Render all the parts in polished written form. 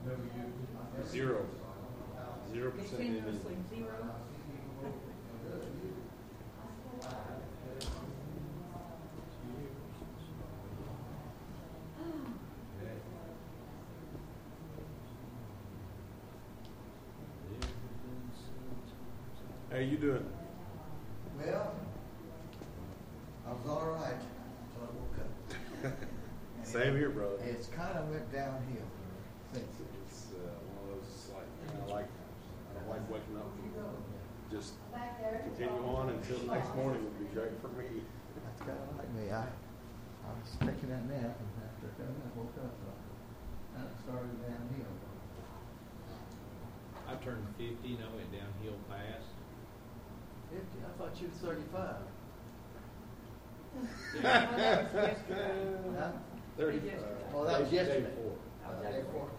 Zero. 0% Continuously zero. How you doing? Well, I was all right until I woke up. Same here, brother. It's kind of went downhill since. It's one of those I don't like waking up. Just continue on until the next morning would be great for me. That's kind of like me. I was taking that nap, and after I woke up, and it started downhill. I turned 50 and I went downhill fast. 50? I thought you were 35. Well, that was yesterday. Huh? 35. Oh, that was yesterday. Day before. That was day before.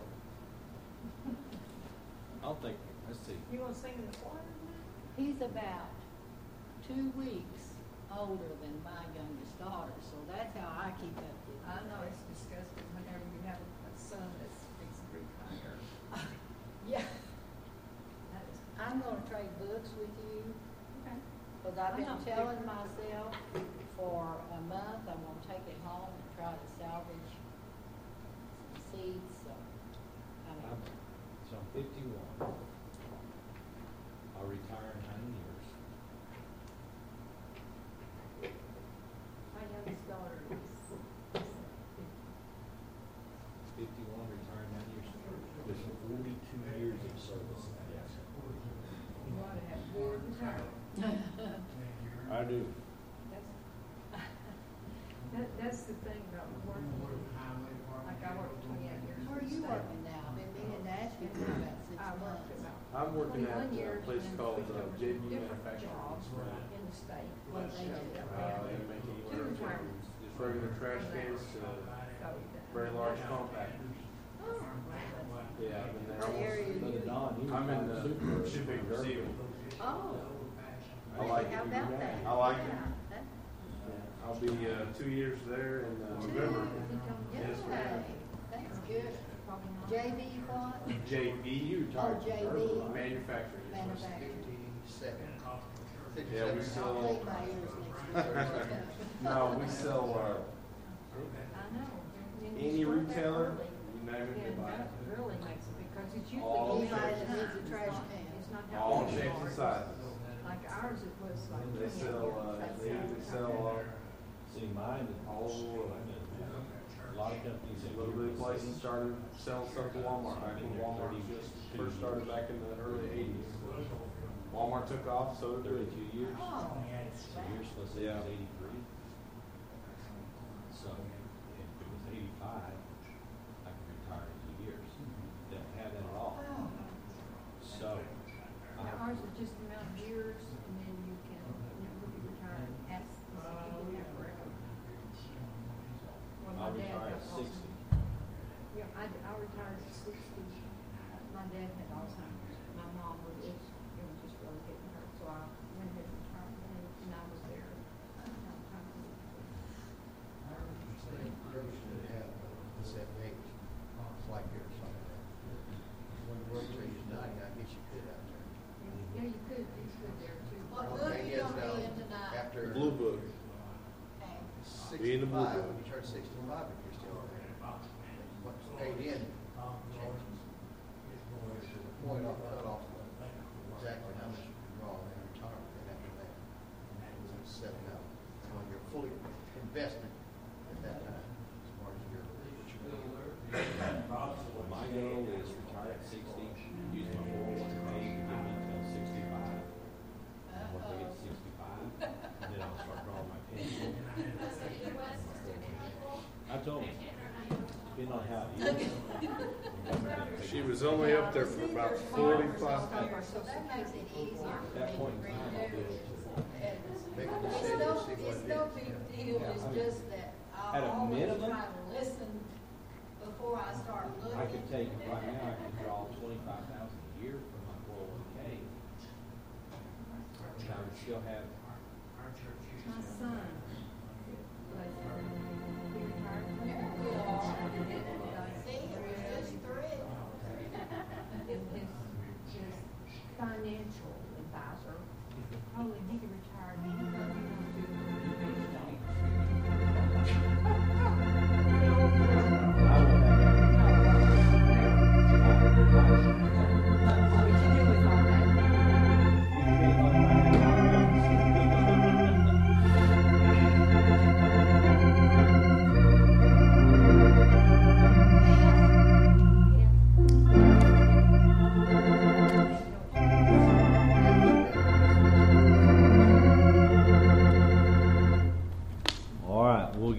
I don't think, let's see. You want to sing in the choir? He's about 2 weeks older than my youngest daughter, so that's how I keep up with I him. know it's disgusting whenever you have a son that's 6 feet higher. Yeah. That is. I'm gonna trade books with you, Okay. because I've I'm been not telling big- myself for a month, I'm gonna take it home and try to salvage some seeds, so. So I'm 51. I'll retire in 9 years. My youngest daughter is 51, retire in 9 years. There's 42 years of service. Yes. you want to have good retirement. I do. That's the thing about working. Like I worked 28 years. Where are you working now? I've been meaning to ask you for about 6 I worked months. about I'm working at 21 a years place and then called switched over to JB different Manufacturing. jobs in the state. What they do. They make Two anywhere from retirements. just regular trash cans to very large compactors. Yeah, I've been there. What area are Brother you? Don, he I'm in retired the super shipping early. receiving. Oh. I like it. How about that? I like it. Yeah, that- I'll be 2 years there in November. Yes, Yay, ma'am. that's good. JB what? JB You Oh, retired JB. early. Manufacturing. Manufacturing. 57. Yeah, we I'll sell. clean my ears next week. No, we sell I know. And you any start that retailer. early. You name it, And they buy that it. really makes it, because it's All usually. Anybody shapes. that needs a trash can. It's not how. All big they shapes are. and sizes. Like ours, it was like. They 28 sell. years. They even sell See, mine, all over the world. a lot of companies. A little bit of places started selling stuff to Walmart back when Walmart just first started back in the early '80s. Walmart took off, so did 32 years. Oh, So you're supposed to say Yeah. it was 83. So if it was 85, I could retire in 2 years. Don't have that at all. wow. So, Now, ours is just the amount of years, and then you can, be retired at, you can have forever. Well, my I'll dad retire got at 60. Alzheimer's. Yeah, I retired at 60. My dad had Alzheimer's. My mom was just, just really getting hurt, so I went ahead and retired, and I was there. Everybody should have a set age. It's like yours. When you work till you're 90, I guess you could out there. Yeah, you could there too. What Well, book thing are you is, gonna though, be in tonight? After The Blue Book. Okay. Be in the blue 65, book. when you turn 65, if you're still there, what's paid in changes. There's a point off, cut off of exactly how much you can draw in retirement, and after that, it's setting up. And when you're fully invested at that time, as far as your, what you're doing. my goal is retire at 60, use my 401k to get me until 65. And once I get to 65, then I'll start drawing my pension. I told him, depending on how it is. She was only up there for about 45. So that makes it easier At for that me point to in time, I'll be renew. able to. Make a It's decision, no, see what it's it no is. big deal, it's just that At a I'll always minimum, try to listen before I start looking. I could take, right now, I could draw 25,000 a year from my 401k. And I would still have, My son. He retired. See, it was just three.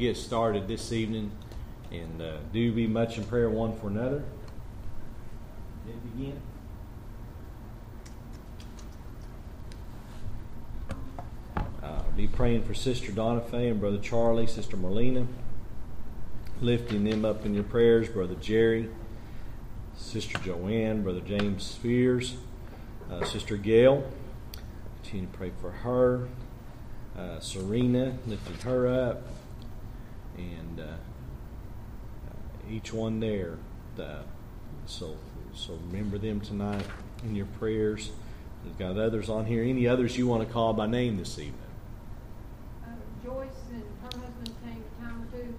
get started this evening, and do be much in prayer one for another. Then begin. Be praying for Sister Donna Faye and Brother Charlie, Sister Marlena, lifting them up in your prayers, Brother Jerry, Sister Joanne, Brother James Spears, Sister Gail. Continue to pray for her. Serena, lifting her up, and each one there. So remember them tonight in your prayers. We've got others on here. Any others you want to call by name this evening? Joyce and her husband came a time or two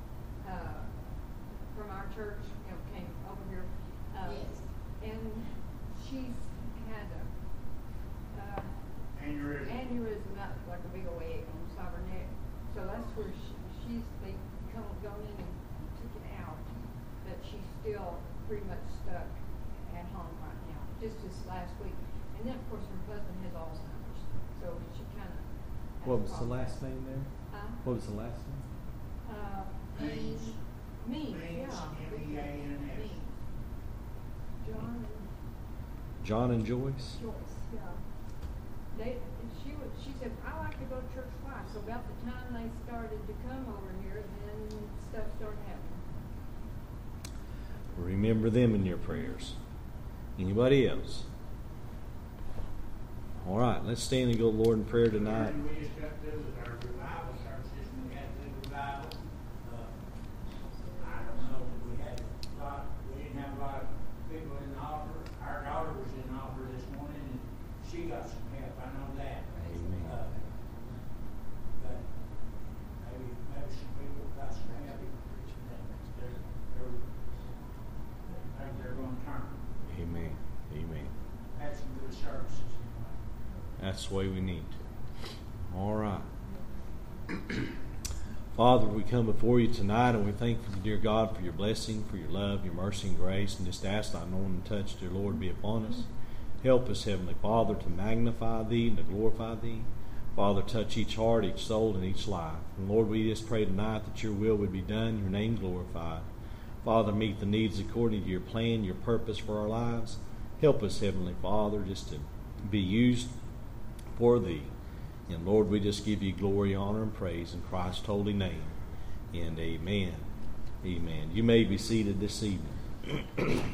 from our church, came over here. Yes. And she's had a aneurysm up like a big old egg on the side of her neck. So that's where they gone in and took it out, but she's still pretty much stuck at home right now, just this last week. And then, of course, her husband has Alzheimer's, so she kind of... What was the last name there? What was the last name? Means, yeah. M-E-A-N-S. John and Joyce? Joyce, yeah. She said, I like to go to church twice. So about the time they started to come over here, then stuff started happening. Remember them in your prayers. Anybody else? All right, let's stand and go to the Lord in prayer tonight. And we just got through with our revival services, and we had the revival. I don't know, we didn't have a lot of people in the altar. Our daughter was in the altar this morning, and she got some help, I know that. Amen. But maybe some people got some help. They're going to turn. Amen. Amen. Had some good services. That's the way we need to. All right. Father, we come before you tonight, and we thank you, dear God, for your blessing, for your love, your mercy, and grace, and just ask thy anointing touch, dear Lord, be upon us. Help us, Heavenly Father, to magnify thee and to glorify thee. Father, touch each heart, each soul, and each life. And Lord, we just pray tonight that your will would be done, your name glorified. Father, meet the needs according to your plan, your purpose for our lives. Help us, Heavenly Father, just to be used for thee. And Lord, we just give you glory, honor, and praise in Christ's holy name. And amen. Amen. You may be seated this evening.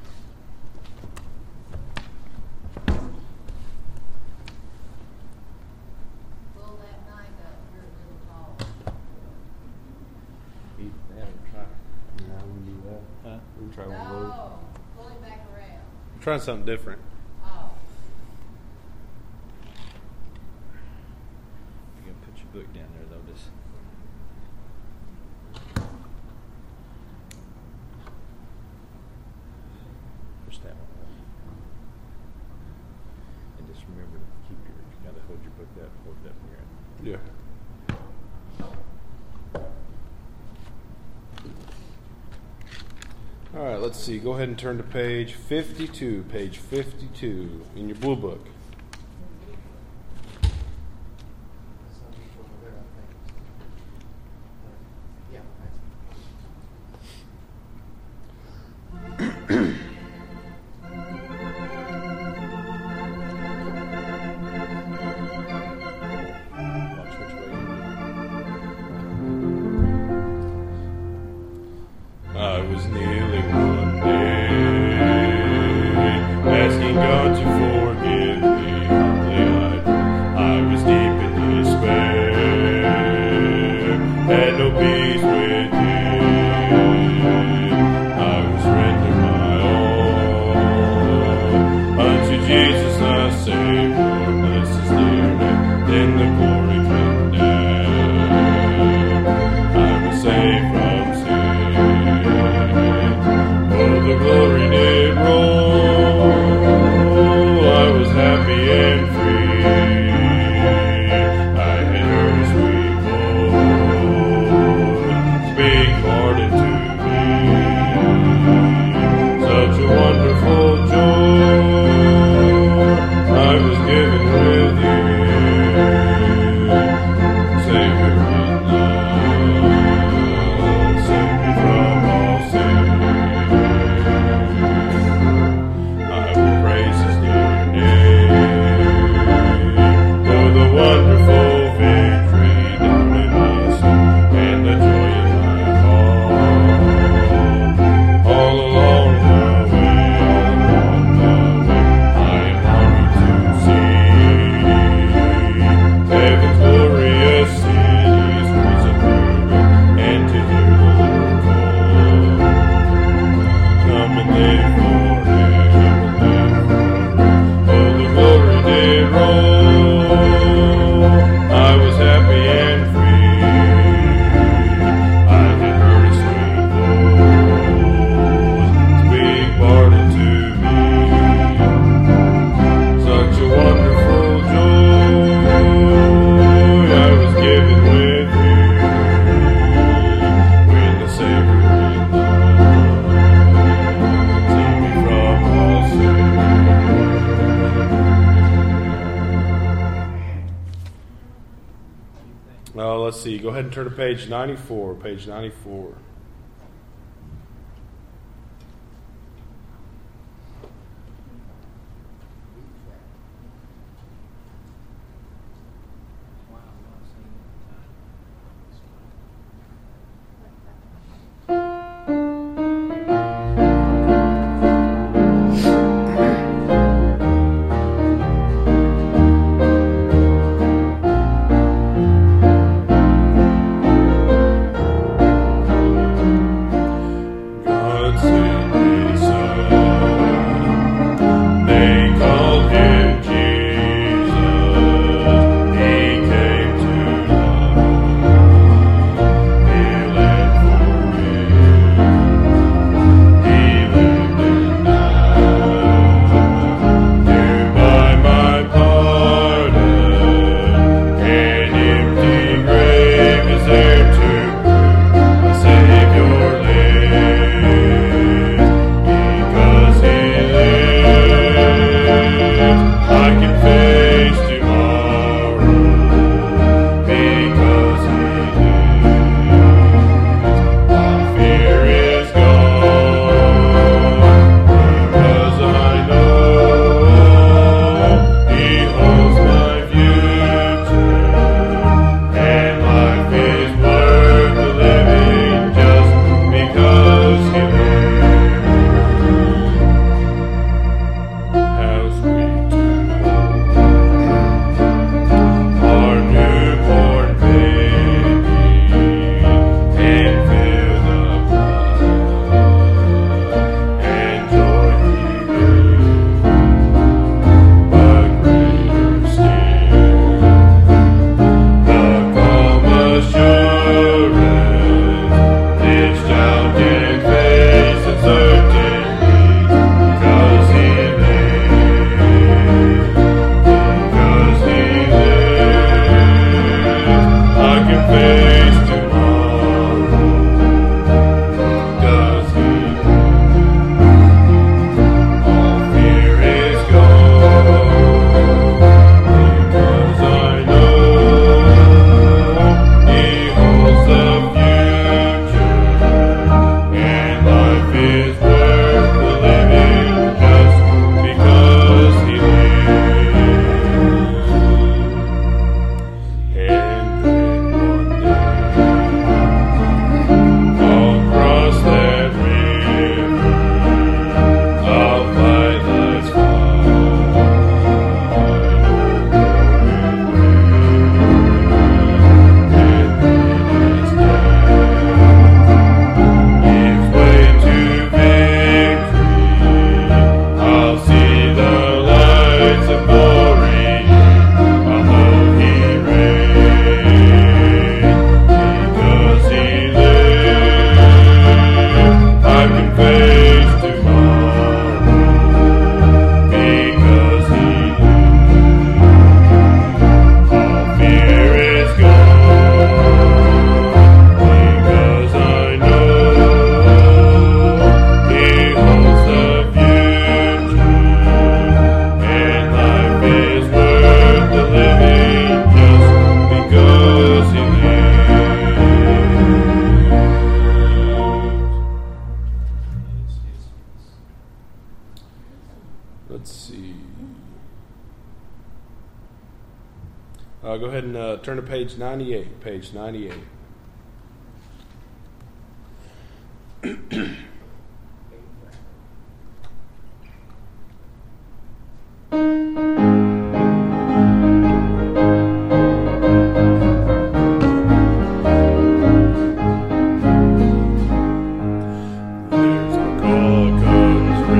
Trying something different. Oh. You're going to put your book down there, though. Just push that one. And just remember to keep you got to hold your book up, hold it up here. Yeah. All right, let's see. Go ahead and turn to page 52. Page 52 in your blue book. I was kneeling one day, asking God to forgive me. Humbly I was deep in despair, had no peace within. I was rendering my all unto Jesus, my Savior. Bless His dear name. Then the glory came down. I was saved from sin. The glory did roll. I was happy and free. I had heard His sweet voice speak pardon to me. Such a wonderful joy I was given with you, Savior in love. Let's see. Go ahead and turn to page 94. Page 94. Go ahead and turn to page 98. Page 98. There's a call comes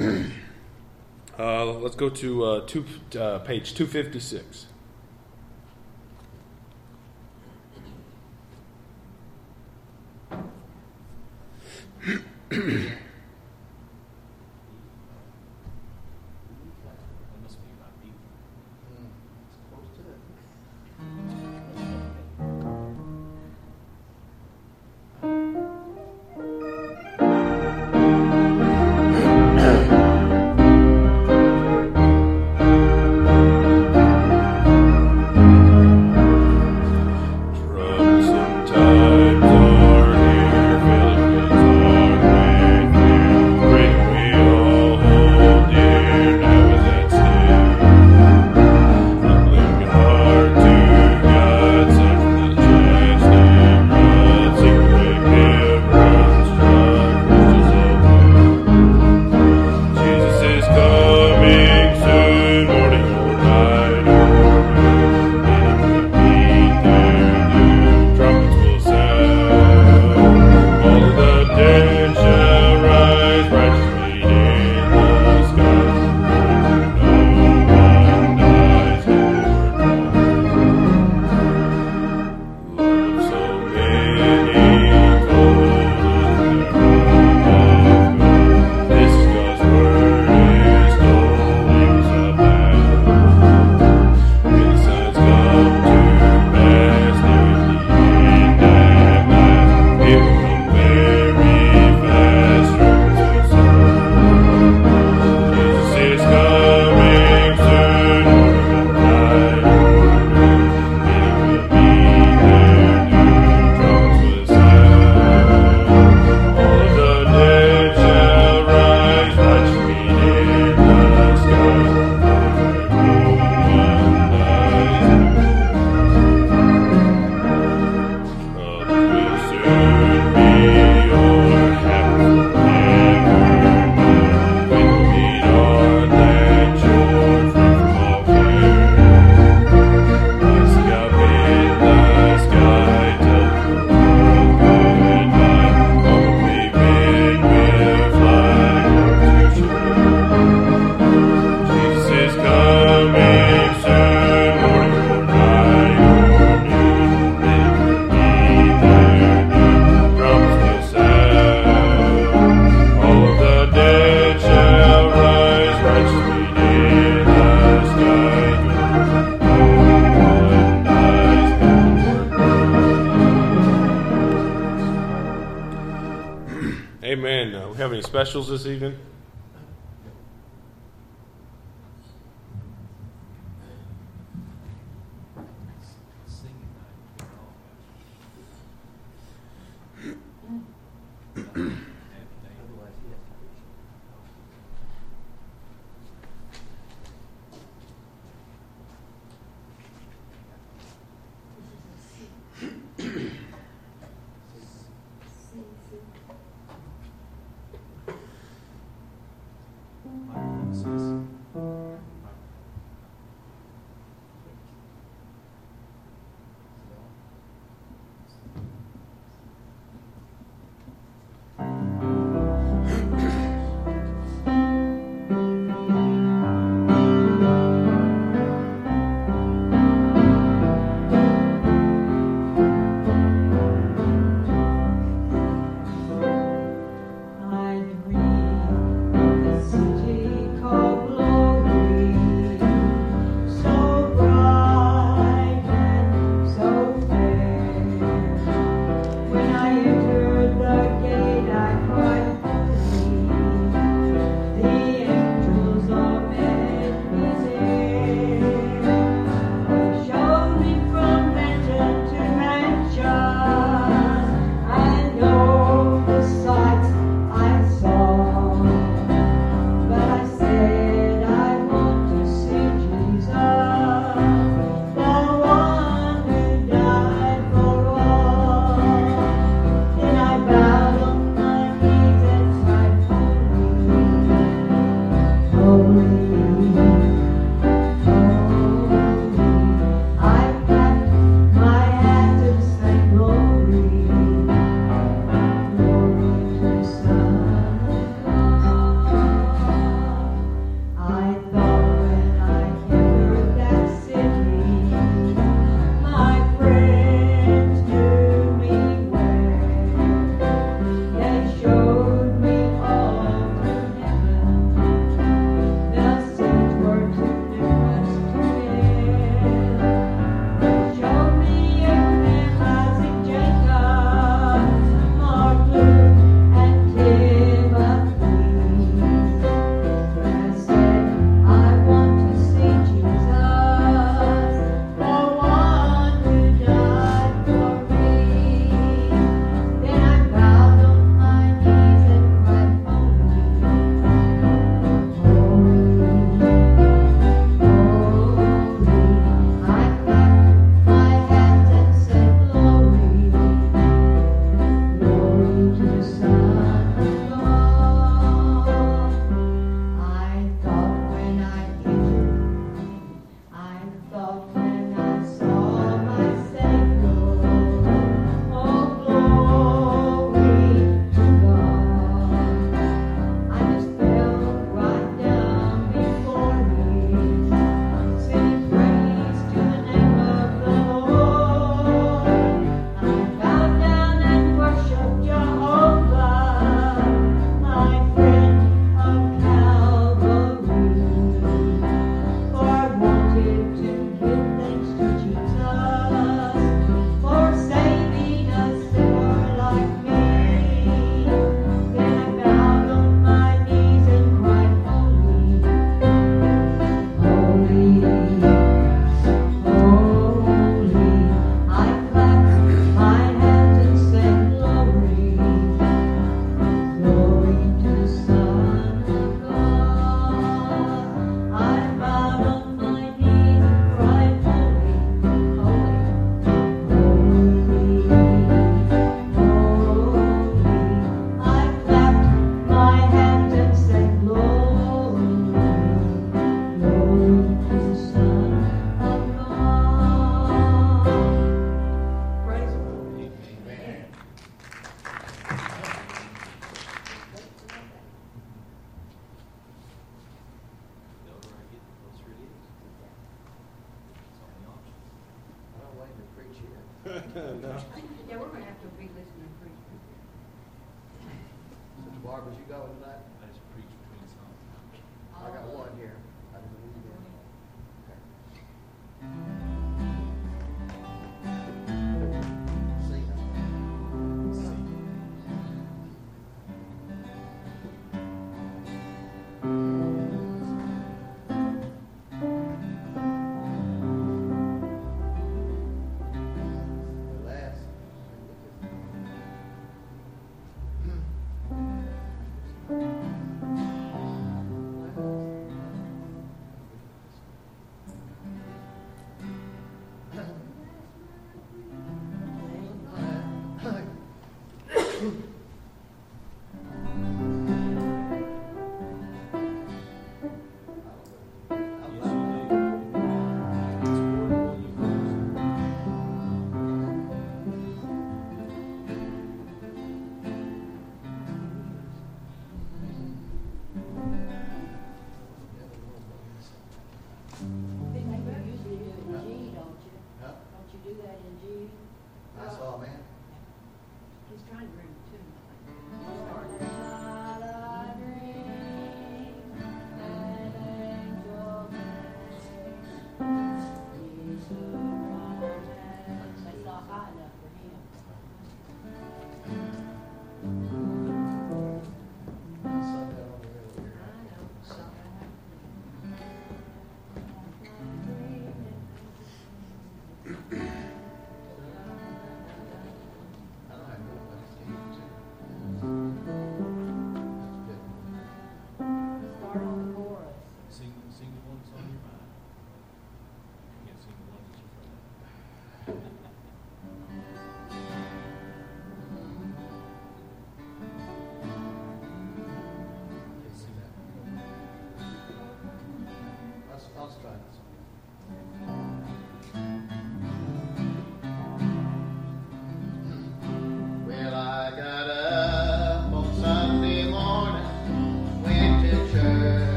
Let's go to page 256. Amen. We have any specials this evening? No. Yeah, we're gonna have to be listening to preachers. Sister Barbara, you going tonight? I just preach between songs. I got one here. I didn't know you did. Okay. See how. The last. Look at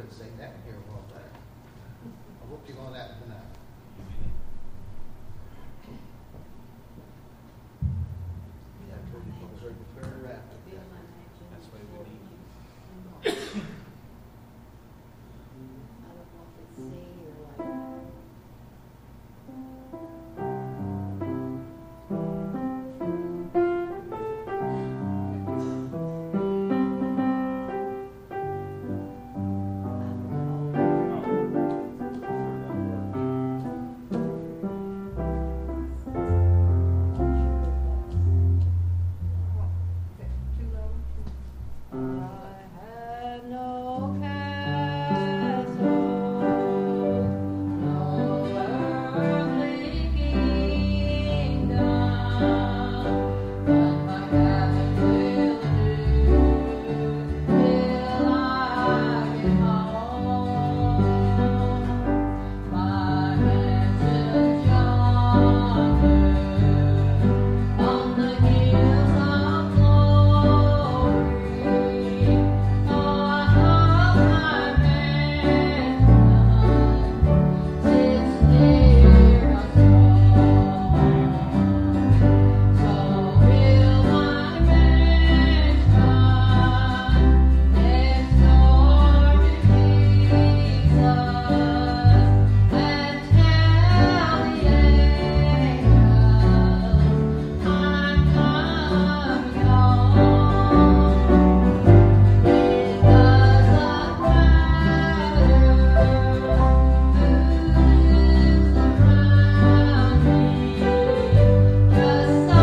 to sing that in here a while back. I hope you on that tonight. Yeah, pretty close, very rapid. That's why we need you. I don't know if it's C or like. Too low? I have no castle, no earthly kingdom, but my cabin will do till I get home. My mansion's yonder on the hills of glory. Oh, I hope my mansion sits near a throne. So will my mansion next door to Jesus and tell the angels I'm coming home. It doesn't matter who's around me, just so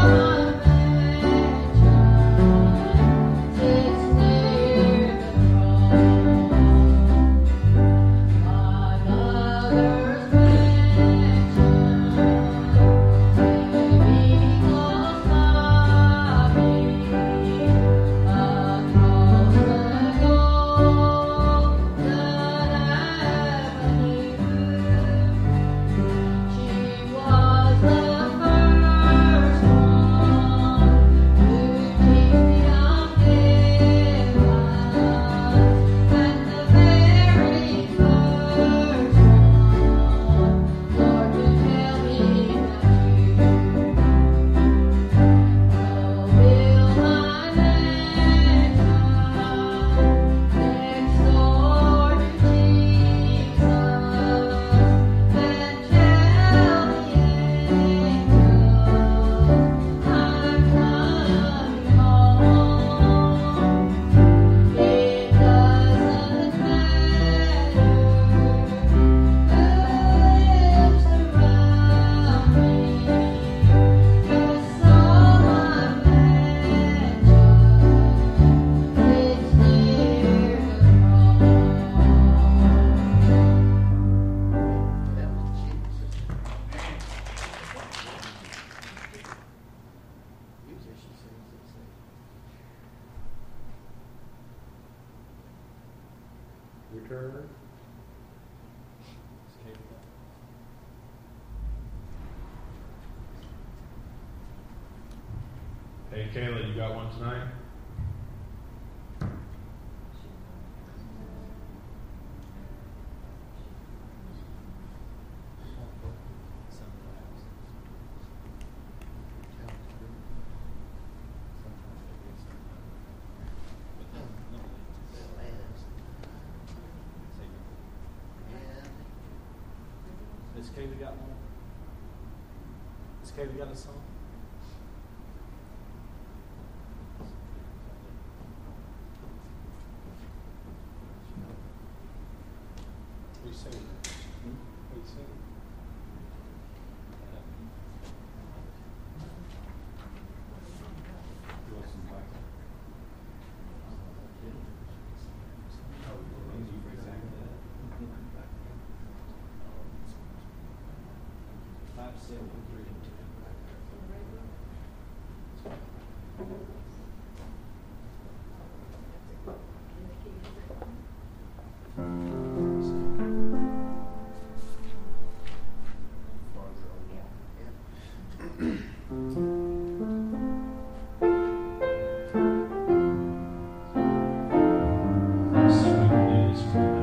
my mansion sits near the throne. My mother's mansion may be close by me, across the golden avenue. She was the first one who teach me of heaven, and the very first one, Lord, to tell me that you will my mansion next door to Jesus and tell the angels I'm coming home. It doesn't matter who lives around me, just so my mansion sits near the throne. That was Jesus. Musician sings it, sings. Your turn. It's Kayla. Hey, Kayla, you got one tonight? Miss Kayla got one? Miss Kayla got a song? We sing. We sing. You want some back? Oh, thank you for exactly that. 573. Sweet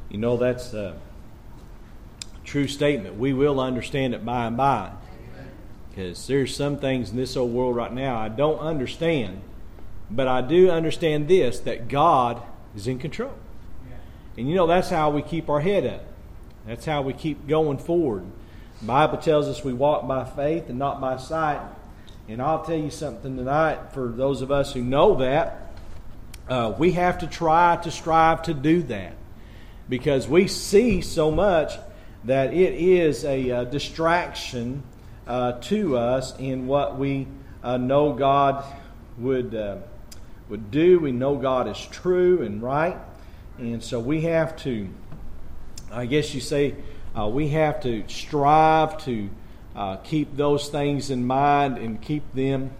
You know, that's a true statement. We will understand it by and by. Because there's some things in this old world right now I don't understand. But I do understand this, that God is in control. And you know, that's how we keep our head up. That's how we keep going forward. The Bible tells us we walk by faith and not by sight. And I'll tell you something tonight, for those of us who know that, we have to try to strive to do that. Because we see so much that it is a distraction to us in what we know God would do. We know God is true and right. And so we have to, I guess you say, we have to strive to keep those things in mind and keep them,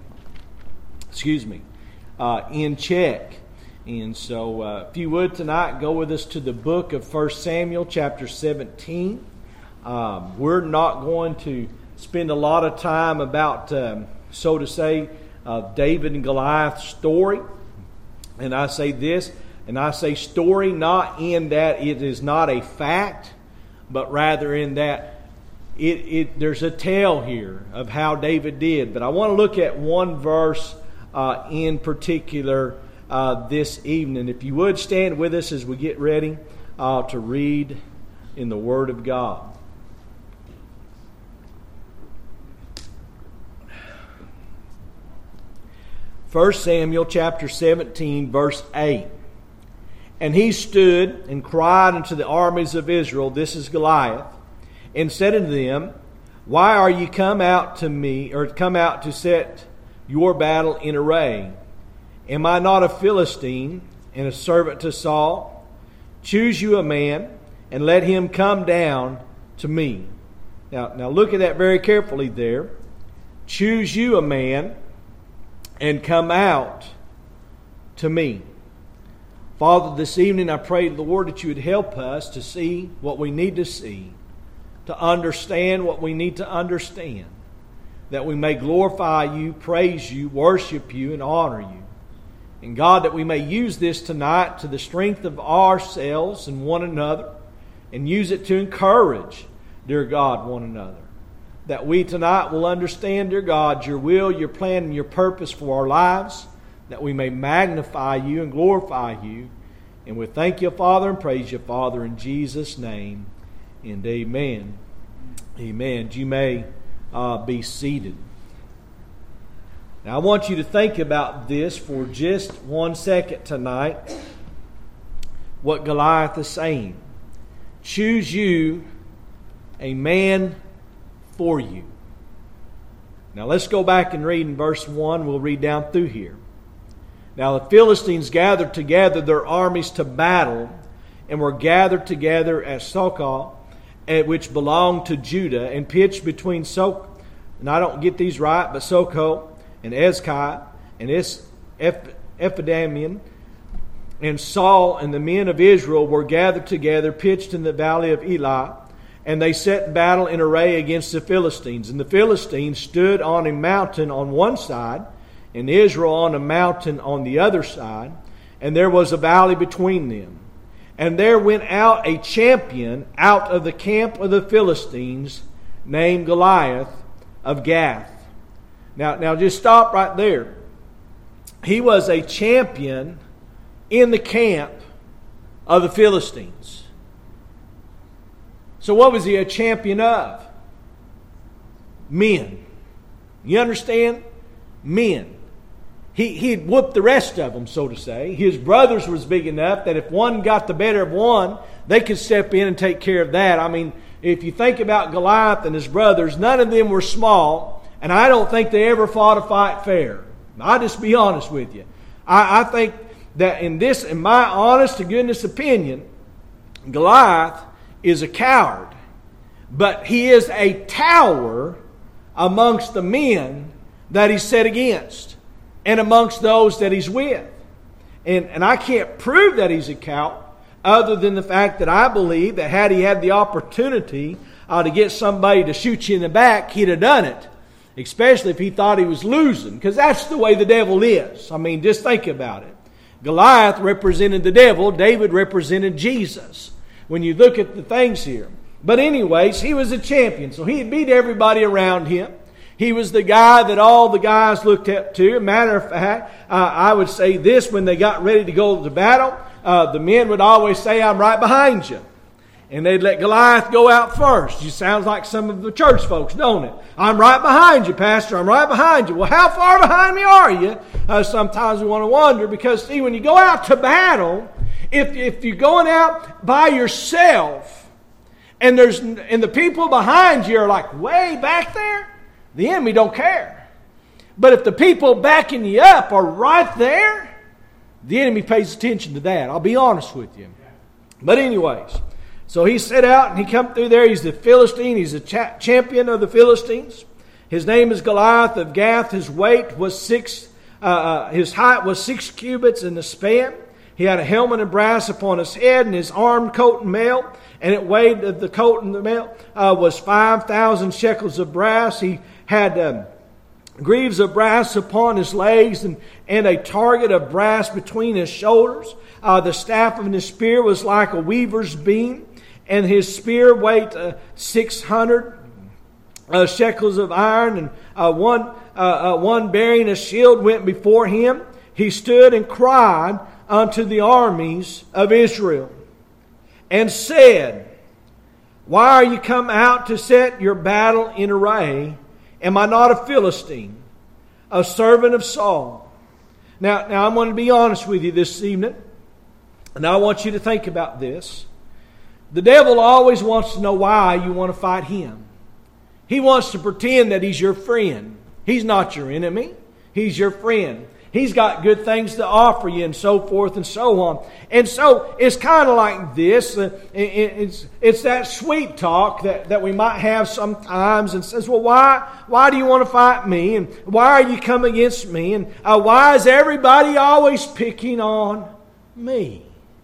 in check. And so if you would tonight, go with us to the book of 1 Samuel chapter 17. We're not going to spend a lot of time about, so to say, David and Goliath's story. And I say this, and I say story not in that it is not a fact, but rather in that there's a tale here of how David did. But I want to look at one verse in particular this evening. If you would stand with us as we get ready to read in the Word of God. 1 Samuel chapter 17, verse 8. And he stood and cried unto the armies of Israel, this is Goliath, and said unto them, Why are ye come out to me, or come out to set your battle in array? Am I not a Philistine, and a servant to Saul? Choose you a man, and let him come down to me. Now look at that very carefully there. Choose you a man, and come out to me. Father, this evening I pray, Lord, that you would help us to see what we need to see, to understand what we need to understand, that we may glorify you, praise you, worship you, and honor you. And God, that we may use this tonight to the strength of ourselves and one another, and use it to encourage, dear God, one another. That we tonight will understand, dear God, your will, your plan, and your purpose for our lives, that we may magnify you and glorify you. And we thank you, Father, and praise you, Father, in Jesus' name. And amen. Amen. You may be seated. Now, I want you to think about this for just 1 second tonight. What Goliath is saying. Choose you a man for you. Now let's go back and read in verse 1. We'll read down through here. Now the Philistines gathered together their armies to battle, and were gathered together at Sokol, which belonged to Judah, and pitched between and I don't get these right, but Sokol and Ezkai and Ephedamian. And Saul and the men of Israel were gathered together, pitched in the valley of Elah, and they set battle in array against the Philistines. And the Philistines stood on a mountain on one side, and Israel on a mountain on the other side, and there was a valley between them. And there went out a champion out of the camp of the Philistines, named Goliath of Gath. Now just stop right there. He was a champion in the camp of the Philistines. So what was he a champion of? Men. You understand? Men. He'd whooped the rest of them, so to say. His brothers was big enough that if one got the better of one, they could step in and take care of that. I mean, if you think about Goliath and his brothers, none of them were small, and I don't think they ever fought a fight fair. I'll just be honest with you. I think that in my honest to goodness opinion, Goliath is a coward, but he is a tower amongst the men that he's set against and amongst those that he's with. And I can't prove that he's a coward other than the fact that I believe that had he had the opportunity to get somebody to shoot you in the back, he'd have done it, especially if he thought he was losing, because that's the way the devil is. I mean, just think about it. Goliath represented the devil. David represented Jesus. when you look at the things here. But anyways, he was a champion, so he had beat everybody around him. He was the guy that all the guys looked up to. Matter of fact, I would say this, when they got ready to go to battle, the men would always say, I'm right behind you. And they'd let Goliath go out first. It sounds like some of the church folks, don't it? I'm right behind you, Pastor. I'm right behind you. Well, how far behind me are you? Sometimes we want to wonder, because, see, when you go out to battle, if you're going out by yourself and the people behind you are like way back there, the enemy don't care. But if the people backing you up are right there, the enemy pays attention to that. I'll be honest with you. But anyways, so he set out and he come through there. He's the Philistine. He's the champion of the Philistines. His name is Goliath of Gath. His weight was his height was 6 cubits in the span. He had a helmet of brass upon his head, and his armed coat and mail, and it weighed, the coat and the mail was 5,000 shekels of brass. He had greaves of brass upon his legs, and a target of brass between his shoulders. The staff of his spear was like a weaver's beam, and his spear weighed 600 shekels of iron, and one bearing a shield went before him. He stood and cried unto the armies of Israel, and said, Why are you come out to set your battle in array? Am I not a Philistine, a servant of Saul? Now I'm going to be honest with you this evening, and I want you to think about this. The devil always wants to know why you want to fight him. He wants to pretend that he's your friend. He's not your enemy. He's your friend. He's got good things to offer you, and so forth and so on. And so it's kind of like this. It's that sweet talk that we might have sometimes, and says, well, why do you want to fight me? And why are you coming against me? And why is everybody always picking on me?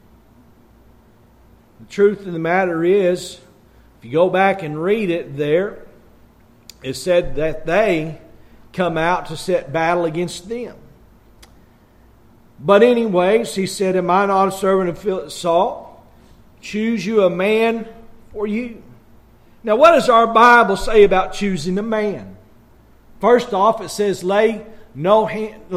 The truth of the matter is, if you go back and read it there, it said that they come out to set battle against them. But anyways, he said, Am I not a servant of Saul? Choose you a man for you. Now, what does our Bible say about choosing a man? First off, it says, lay not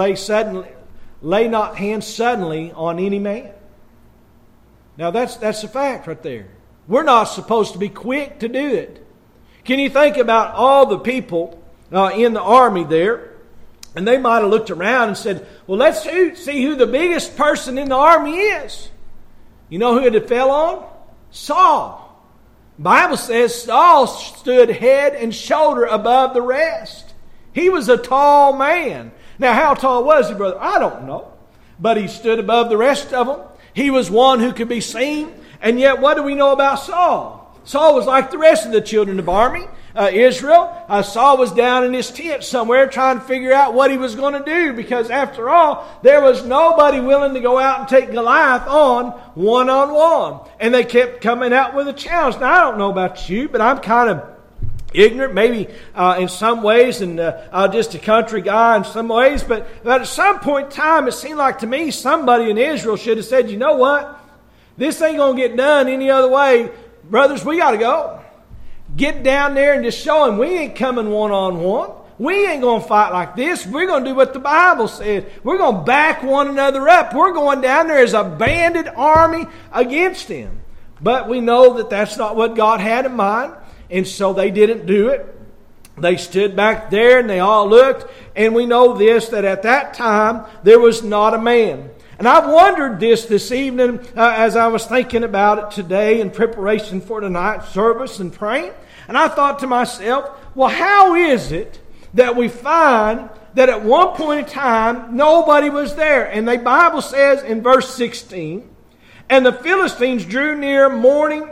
hands suddenly on any man. Now, that's a fact right there. We're not supposed to be quick to do it. Can you think about all the people in the army there? And they might have looked around and said, well, let's see who the biggest person in the army is. You know who it fell on? Saul. The Bible says Saul stood head and shoulder above the rest. He was a tall man. Now, how tall was he, brother? I don't know. But he stood above the rest of them. He was one who could be seen. And yet, what do we know about Saul? Saul was like the rest of the children of army. Israel. Saul was down in his tent somewhere trying to figure out what he was going to do, because after all, there was nobody willing to go out and take Goliath on one-on-one. And they kept coming out with a challenge. Now, I don't know about you, but I'm kind of ignorant, maybe in some ways, and just a country guy in some ways. But at some point in time, it seemed like to me somebody in Israel should have said, you know what? This ain't going to get done any other way. Brothers, we got to go. Get down there and just show them we ain't coming one-on-one. We ain't going to fight like this. We're going to do what the Bible said. We're going to back one another up. We're going down there as a banded army against him. But we know that that's not what God had in mind. And so they didn't do it. They stood back there and they all looked. And we know this, that at that time there was not a man. And I've wondered this evening as I was thinking about it today in preparation for tonight's service and praying. And I thought to myself, well, how is it that we find that at one point in time nobody was there? And the Bible says in verse 16, And the Philistine drew near morning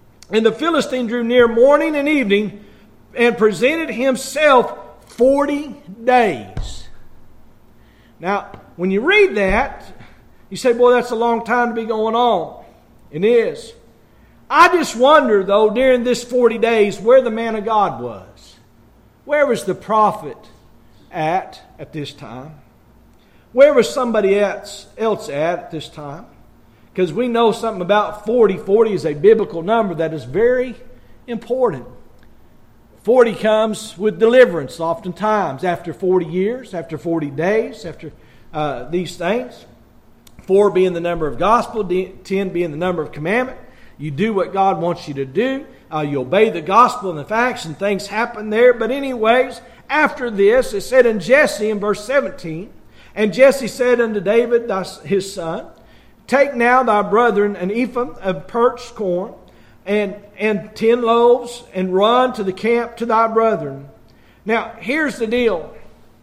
and evening, and presented himself 40 days. Now, when you read that, you say, boy, that's a long time to be going on. It is. I just wonder, though, during this 40 days, where the man of God was. Where was the prophet at this time? Where was somebody else at this time? because we know something about 40. 40 is a biblical number that is very important. 40 comes with deliverance oftentimes after 40 years, after 40 days, after these things. 4 being the number of gospel, 10 being the number of commandment. You do what God wants you to do. You obey the gospel and the facts, and things happen there. But anyways, after this, it said in Jesse in verse 17, and Jesse said unto David his son, take now thy brethren an ephah of parched corn, and 10 loaves, and run to the camp to thy brethren. Now, here's the deal.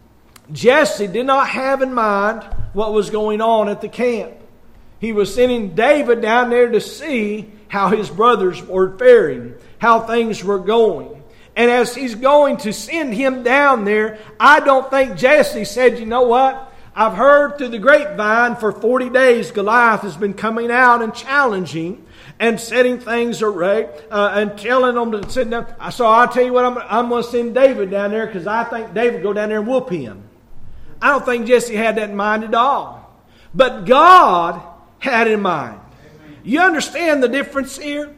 Jesse did not have in mind what was going on at the camp. He was sending David down there to see how his brothers were faring, how things were going. And as he's going to send him down there, I don't think Jesse said, you know what? I've heard through the grapevine for 40 days Goliath has been coming out and challenging and setting things array and telling them to sit down. So I'll tell you what, I'm going to send David down there because I think David will go down there and whoop him. I don't think Jesse had that in mind at all. But God had in mind. You understand the difference here?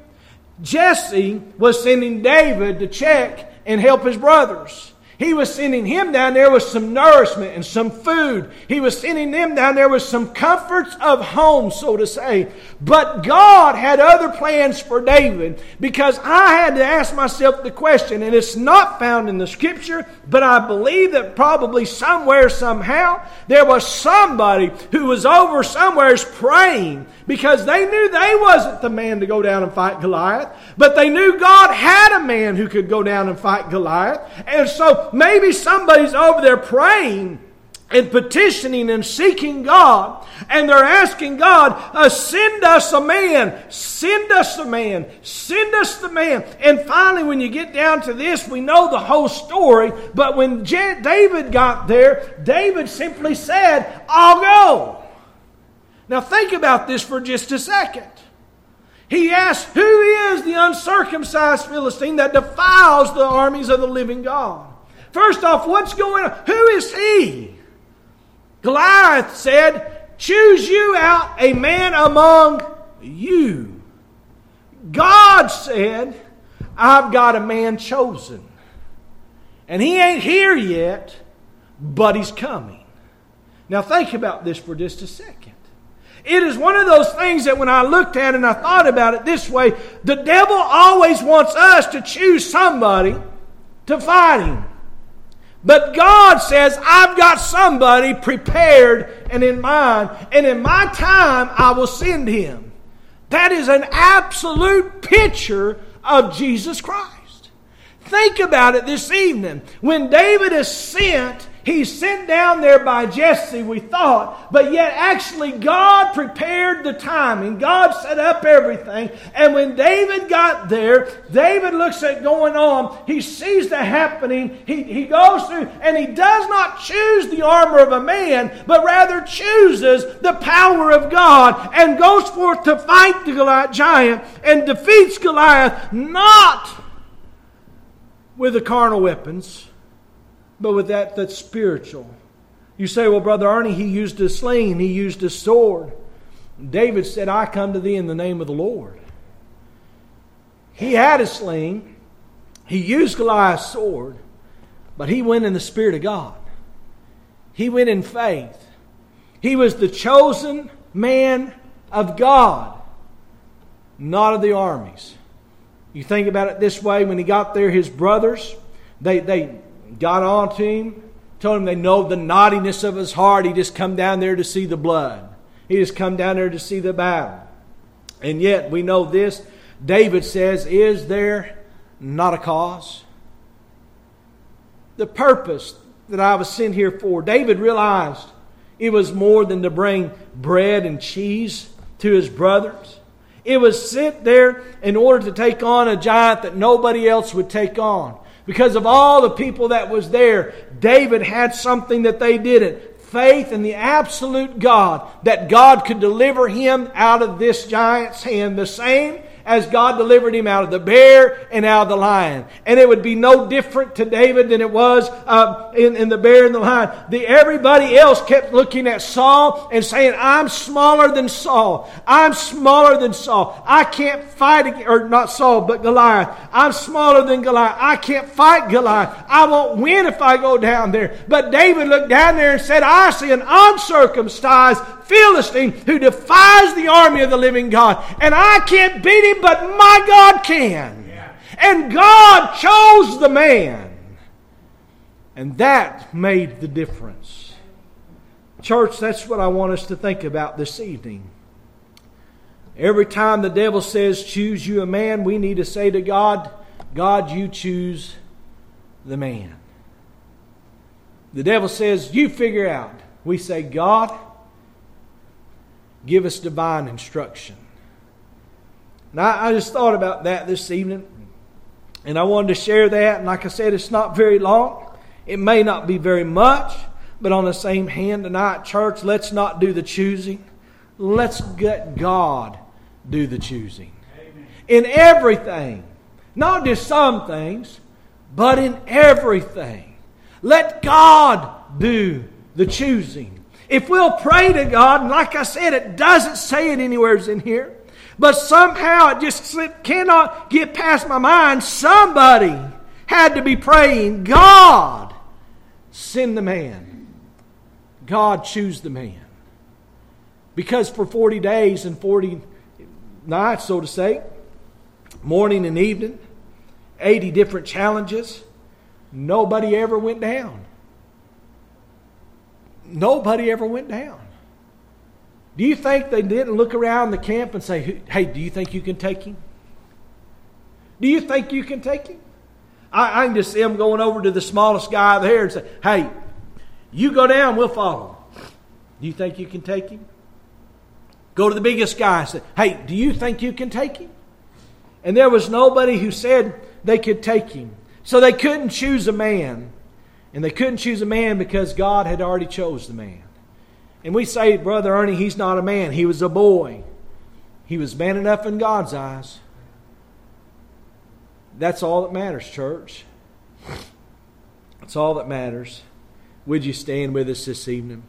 Jesse was sending David to check and help his brothers. He was sending him down there with some nourishment and some food. He was sending them down there with some comforts of home, so to say. But God had other plans for David, because I had to ask myself the question, and it's not found in the Scripture, but I believe that probably somewhere, somehow, there was somebody who was over somewheres praying, because they knew they wasn't the man to go down and fight Goliath, but they knew God had a man who could go down and fight Goliath. And so maybe somebody's over there praying and petitioning and seeking God, and they're asking God, send us a man, send us a man, send us the man. And finally, when you get down to this, we know the whole story, but when David got there, David simply said, I'll go. Now think about this for just a second. He asked, who is the uncircumcised Philistine that defiles the armies of the living God? First off, what's going on? Who is he? Goliath said, choose you out a man among you. God said, I've got a man chosen. And he ain't here yet, but he's coming. Now think about this for just a second. It is one of those things that when I looked at it and I thought about it this way, the devil always wants us to choose somebody to fight him. But God says, I've got somebody prepared and in mind, and in my time I will send him. That is an absolute picture of Jesus Christ. Think about it this evening. When David is sent, he's sent down there by Jesse, we thought, but yet actually God prepared the timing. God set up everything. And when David got there, David looks at going on. He sees the happening. He goes through, and he does not choose the armor of a man, but rather chooses the power of God and goes forth to fight the Goliath giant and defeats Goliath, not with the carnal weapons, but with that's spiritual. You say, well, Brother Arnie, he used a sling, he used a sword. David said, I come to thee in the name of the Lord. He had a sling, he used Goliath's sword, but he went in the Spirit of God. He went in faith. He was the chosen man of God, not of the armies. You think about it this way, when he got there, his brothers, they got on to him, told him they know the naughtiness of his heart. He just come down there to see the blood. He just come down there to see the battle. And yet we know this. David says, is there not a cause? The purpose that I was sent here for. David realized it was more than to bring bread and cheese to his brothers. It was sent there in order to take on a giant that nobody else would take on. Because of all the people that was there, David had something that they didn't. Faith in the absolute God, that God could deliver him out of this giant's hand. The same as God delivered him out of the bear and out of the lion. And it would be no different to David than it was in the bear and the lion. Everybody else kept looking at Saul and saying, I'm smaller than Saul. I'm smaller than Saul. I can't fight, or not Saul, but Goliath. I'm smaller than Goliath. I can't fight Goliath. I won't win if I go down there. But David looked down there and said, I see an uncircumcised Philistine who defies the army of the living God. And I can't beat him, but my God can. Yeah. And God chose the man. And that made the difference. Church, that's what I want us to think about this evening. Every time the devil says, choose you a man, we need to say to God, God, you choose the man. The devil says, you figure out. We say, God, give us divine instruction. Now, I just thought about that this evening, and I wanted to share that. And like I said, it's not very long. It may not be very much, but on the same hand tonight, church, let's not do the choosing. Let's let God do the choosing. Amen. In everything. Not just some things, but in everything. Let God do the choosing. If we'll pray to God, and like I said, it doesn't say it anywhere in here, but somehow it just cannot get past my mind. Somebody had to be praying, God, send the man. God, choose the man. Because for 40 days and 40 nights, so to say, morning and evening, 80 different challenges, nobody ever went down. Nobody ever went down. Do you think they didn't look around the camp and say, hey, do you think you can take him? Do you think you can take him? I can just see them going over to the smallest guy there and say, hey, you go down, we'll follow. Do you think you can take him? Go to the biggest guy and say, hey, do you think you can take him? And there was nobody who said they could take him. So they couldn't choose a man. And they couldn't choose a man because God had already chose the man. And we say, Brother Ernie, he's not a man. He was a boy. He was man enough in God's eyes. That's all that matters, church. That's all that matters. Would you stand with us this evening?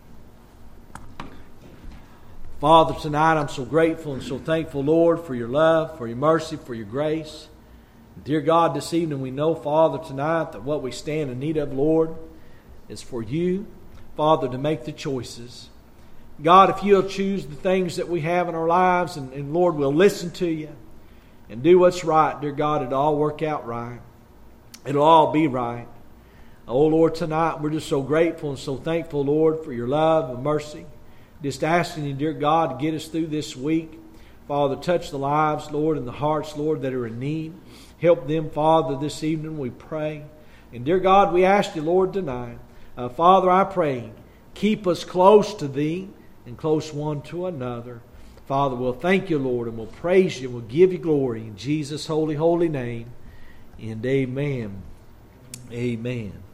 Father, tonight I'm so grateful and so thankful, Lord, for your love, for your mercy, for your grace. Dear God, this evening we know, Father, tonight that what we stand in need of, Lord, is for you, Father, to make the choices. God, if you'll choose the things that we have in our lives, and Lord, we'll listen to you and do what's right, dear God, it'll all work out right. It'll all be right. Oh, Lord, tonight we're just so grateful and so thankful, Lord, for your love and mercy. Just asking you, dear God, to get us through this week. Father, touch the lives, Lord, and the hearts, Lord, that are in need. Help them, Father, this evening, we pray. And dear God, we ask you, Lord, tonight, Father, I pray, keep us close to thee and close one to another. Father, we'll thank you, Lord, and we'll praise you, and we'll give you glory in Jesus' holy, holy name. And amen. Amen.